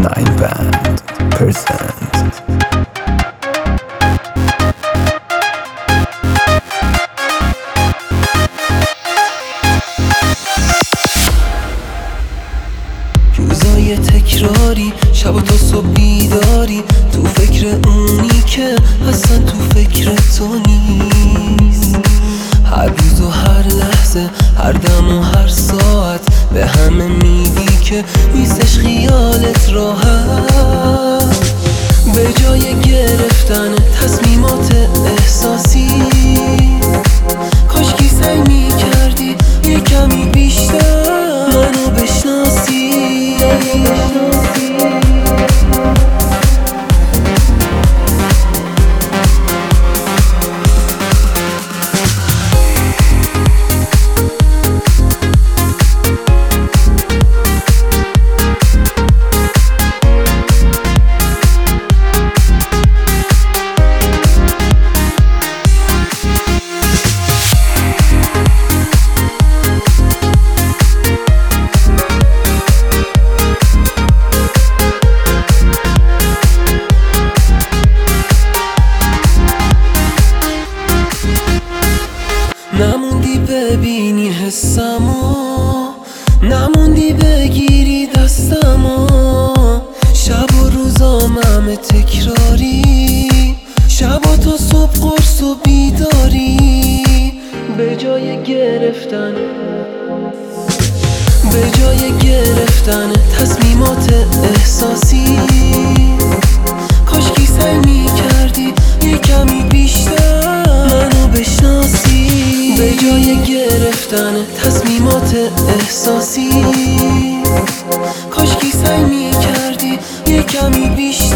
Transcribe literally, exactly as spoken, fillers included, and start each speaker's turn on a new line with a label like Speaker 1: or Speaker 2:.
Speaker 1: Nine Band present.
Speaker 2: روزای تکراری، شب و تا صبح بیداری، تو فکر اونی که اصلا تو فکر تو نیست. هر روز و هر لحظه، هر دم و هر ساعت به همه میگی که نیستش خیالت راحت. به جای گرفتن تصمیمات احساسی، کاشکی سعی میکردی یه کمی بیشتر منو بشناسی. نموندی ببینی حسمو، نموندی بگیری دستمو. شب و روزام همه تکراری، شب و تا صبح قرص و بیداری. به جای گرفتن به جای گرفتن تصمیمات احساسی، کاشکی سعی میکردی یه کمی بیشتر منو بشناسی. به جای گرفتن تصمیمات احساسی، کاشکی سعی میکردی یه کمی بیشتر